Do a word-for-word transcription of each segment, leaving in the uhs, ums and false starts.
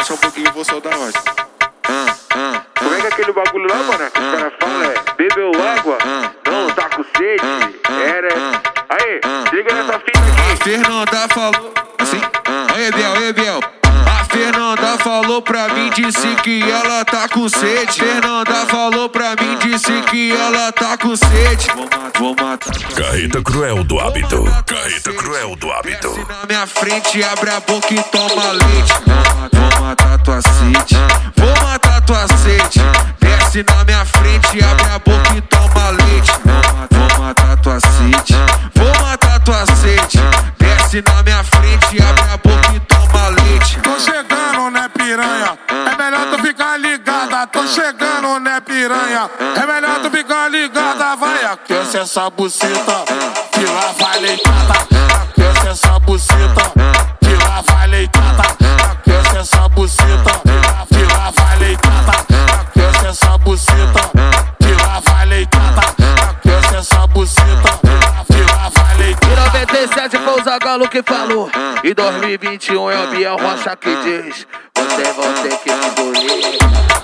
abaixa um pouquinho e vou soltar a voz. Como é que é aquele bagulho lá, mano? Que os caras falam é: bebeu água? Não, tá com sede? Era. Aí, liga nessa fita aqui. A Fernanda falou assim. Oi, Biel, oi, Biel. A Fernanda falou pra mim, disse que ela tá com sede. Fernanda falou pra mim, disse que ela tá com sede. Vou matar, vou matar. Carreta cruel do hábito. Carreta cruel do hábito. Desce na minha frente, abre a boca e toma leite. Vou matar tua sede. Vou matar tua sede. Desce na minha frente, abre a boca e toma leite. Vou matar tua sede. Vou matar tua sede. Desce na minha frente, abre a boca e toma leite. Tô chegando, né, piranha? É melhor tu ficar ligada. Tô chegando, né, piranha? É melhor tu ficar ligada. Vai, aquece essa buceta, que lá vai leitada. Aquece essa buceta, que lá vai leitada. Aquece essa buceta, que lá vai leitada. Aquece essa buceta, que lá vai leitada. Aquece essa buceta, que lá vai leitada. Em noventa e sete foi o Zagalo que falou. Em dois mil e vinte e um é o Biel Rocha que diz: vocês vão ter que me engolir.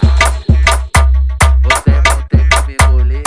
Vocês vão ter que me engolir.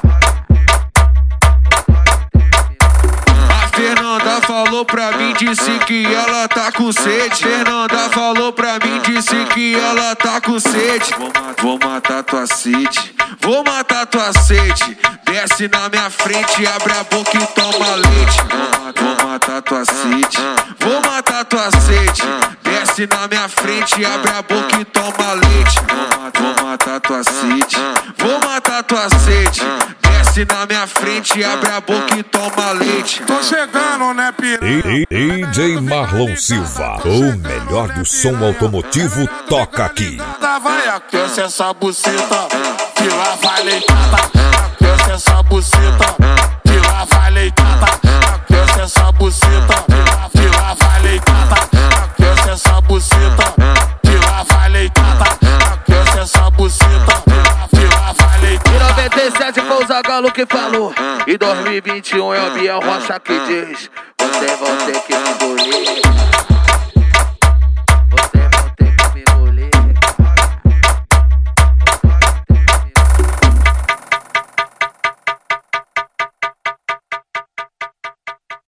A Fernanda falou pra mim, disse que ela tá com sede. Fernanda falou pra mim, disse que ela tá com sede. Vou, ma vou matar tua sede. Vou matar tua sede. Desce na minha frente, abre a boca e toma leite. Vou, vou matar tua sede. Vou matar tua sede. Desce na minha frente, abre a boca e toma leite. Vou, vou matar tua sede. Vou matar tua sede. Desce na minha frente, abre a boca e toma leite. Tô chegando, né, piranha? D J Marlon Silva, o melhor do som automotivo, toca aqui. Vai, aquece essa buceta, que lá vai leitada. Aquece essa buceta, que lá vai leitada. Aquece essa buceta, que lá vai leitada. Aquece essa buceta, que lá vai leitada. Aquece essa buceta, que lá vai leitada. Em noventa e sete foi o Zagalo que falou. Em dois mil e vinte e um é o Biel Rocha que diz: vocês vão ter que me engolir.